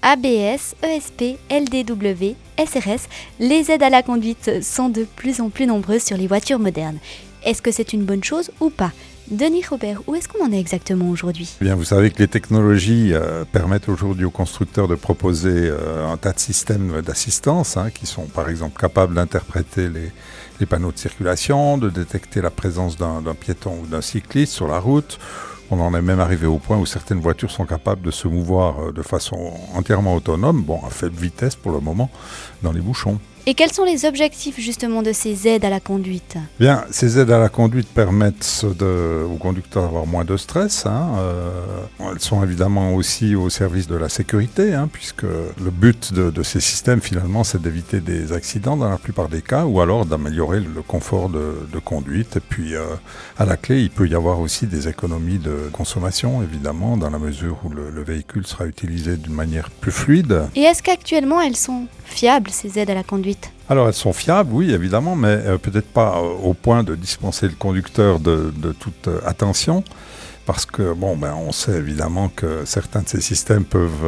ABS, ESP, LDW, SRS, les aides à la conduite sont de plus en plus nombreuses sur les voitures modernes. Est-ce que c'est une bonne chose ou pas ? Denis Robert, où est-ce qu'on en est exactement aujourd'hui ? Bien, vous savez que les technologies permettent aujourd'hui aux constructeurs de proposer un tas de systèmes d'assistance qui sont par exemple capables d'interpréter les panneaux de circulation, de détecter la présence d'un piéton ou d'un cycliste sur la route. On en est même arrivé au point où certaines voitures sont capables de se mouvoir de façon entièrement autonome, à faible vitesse pour le moment, dans les bouchons. Et quels sont les objectifs justement de ces aides à la conduite ? Bien, ces aides à la conduite permettent aux conducteurs d'avoir moins de stress. Elles sont évidemment aussi au service de la sécurité, puisque le but de ces systèmes finalement c'est d'éviter des accidents dans la plupart des cas, ou alors d'améliorer le confort de conduite. Et puis à la clé, il peut y avoir aussi des économies de consommation, évidemment, dans la mesure où le véhicule sera utilisé d'une manière plus fluide. Et est-ce qu'actuellement elles sont fiables, ces aides à la conduite ? Alors elles sont fiables, oui évidemment, mais peut-être pas au point de dispenser le conducteur de toute attention, parce que on sait évidemment que certains de ces systèmes peuvent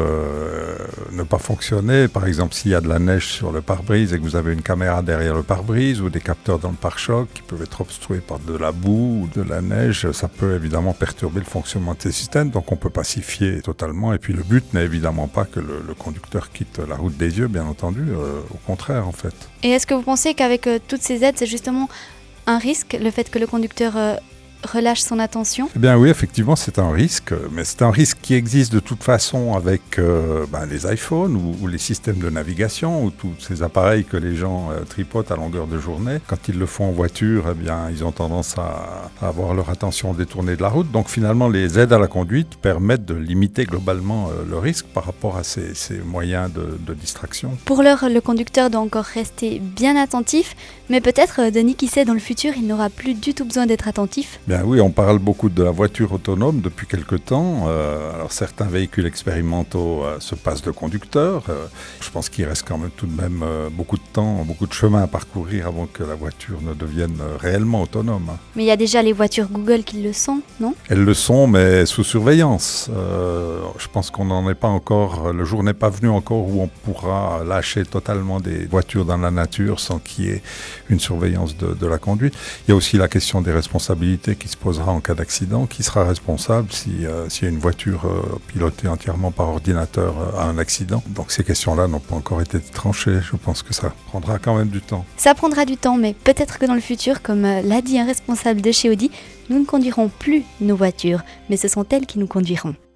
ne pas fonctionner. Par exemple, s'il y a de la neige sur le pare-brise et que vous avez une caméra derrière le pare-brise ou des capteurs dans le pare-choc qui peuvent être obstrués par de la boue ou de la neige, ça peut évidemment perturber le fonctionnement de ces systèmes, donc on ne peut pas s'y fier totalement. Et puis le but n'est évidemment pas que le conducteur quitte la route des yeux, bien entendu, au contraire en fait. Et est-ce que vous pensez qu'avec toutes ces aides, c'est justement un risque, le fait que le conducteur relâche son attention ? Eh bien oui, effectivement, c'est un risque, mais c'est un risque qui existe de toute façon avec les iPhones ou les systèmes de navigation ou tous ces appareils que les gens tripotent à longueur de journée. Quand ils le font en voiture, eh bien, ils ont tendance à avoir leur attention détournée de la route. Donc finalement, les aides à la conduite permettent de limiter globalement le risque par rapport à ces moyens de distraction. Pour l'heure, le conducteur doit encore rester bien attentif, mais peut-être, Denis, qui sait, dans le futur, il n'aura plus du tout besoin d'être attentif. Bien oui, on parle beaucoup de la voiture autonome depuis quelque temps. Alors certains véhicules expérimentaux se passent de conducteur. Je pense qu'il reste quand même tout de même beaucoup de temps, beaucoup de chemin à parcourir avant que la voiture ne devienne réellement autonome. Mais il y a déjà les voitures Google qui le sont, non ? Elles le sont, mais sous surveillance. Je pense qu'on n'en est pas encore. Le jour n'est pas venu encore où on pourra lâcher totalement des voitures dans la nature sans qu'il y ait une surveillance de la conduite. Il y a aussi la question des responsabilités qui se posera en cas d'accident. Qui sera responsable s'il y a une voiture pilotée entièrement par ordinateur a un accident? Donc ces questions-là n'ont pas encore été tranchées. Je pense que ça prendra quand même du temps. Ça prendra du temps, mais peut-être que dans le futur, comme l'a dit un responsable de chez Audi, nous ne conduirons plus nos voitures, mais ce sont elles qui nous conduiront.